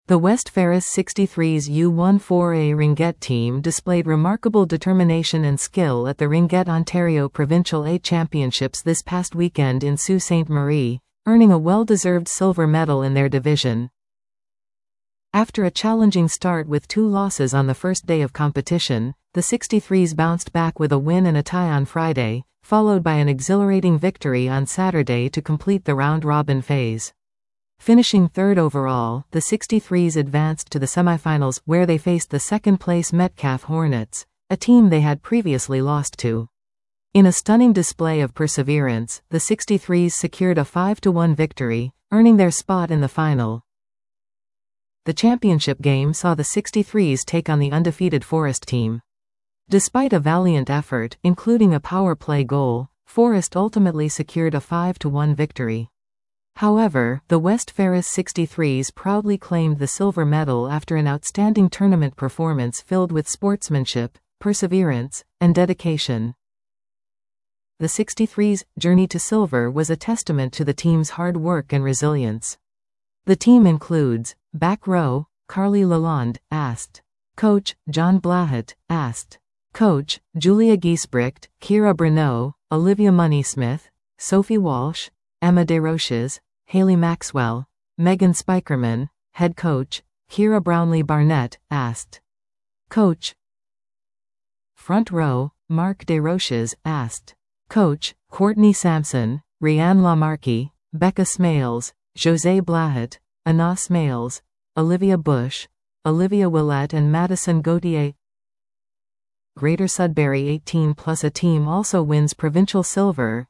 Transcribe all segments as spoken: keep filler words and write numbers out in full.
The West Ferris sixty-three's U fourteen A Ringette team displayed remarkable determination and skill at the Ringette Ontario Provincial A Championships this past weekend in Sault Ste. Marie, earning a well-deserved silver medal in their division. After a challenging start with two losses on the first day of competition, the sixty-threes bounced back with a win and a tie on Friday, followed by an exhilarating victory on Saturday to complete the round-robin phase. Finishing third overall, the sixty-threes advanced to the semifinals where they faced the second-place Metcalfe Hornets, a team they had previously lost to. In a stunning display of perseverance, the sixty-threes secured a five to one victory, earning their spot in the final. The championship game saw the sixty-threes take on the undefeated Forest team. Despite a valiant effort, including a power play goal, Forest ultimately secured a five to one victory. However, the West Ferris sixty-threes proudly claimed the silver medal after an outstanding tournament performance filled with sportsmanship, perseverance, and dedication. The sixty-threes' journey to silver was a testament to the team's hard work and resilience. The team includes back row, Carly Lalonde, asked. Coach, John Blahat, asked. Coach, Julia Giesbricht, Kira Bruneau, Olivia Moneysmith, Sophie Walsh, Emma Desroches, Haley Maxwell, Megan Spikerman, head coach, Kira Brownlee Barnett, asked. Coach. Front row, Mark Desroches, asked. Coach, Courtney Sampson, Rianne Lamarque, Becca Smales, Jose Blahat, Anna Smales, Olivia Bush, Olivia Willette and Madison Gauthier. Greater Sudbury eighteen plus A team also wins provincial silver.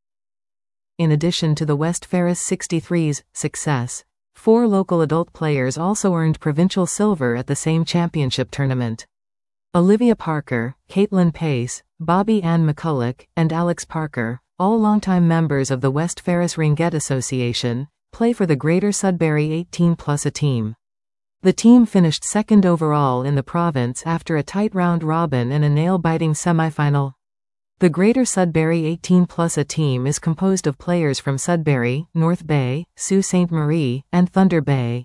In addition to the West Ferris sixty-threes' success, four local adult players also earned provincial silver at the same championship tournament. Olivia Parker, Caitlin Pace, Bobby Ann McCulloch, and Alex Parker, all longtime members of the West Ferris Ringette Association, play for the Greater Sudbury eighteen plus A team. The team finished second overall in the province after a tight round-robin and a nail-biting semifinal. The Greater Sudbury eighteen plus A team is composed of players from Sudbury, North Bay, Sault Ste. Marie, and Thunder Bay.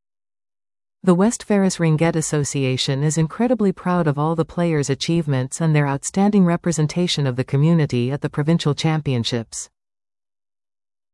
The West Ferris Ringette Association is incredibly proud of all the players' achievements and their outstanding representation of the community at the provincial championships.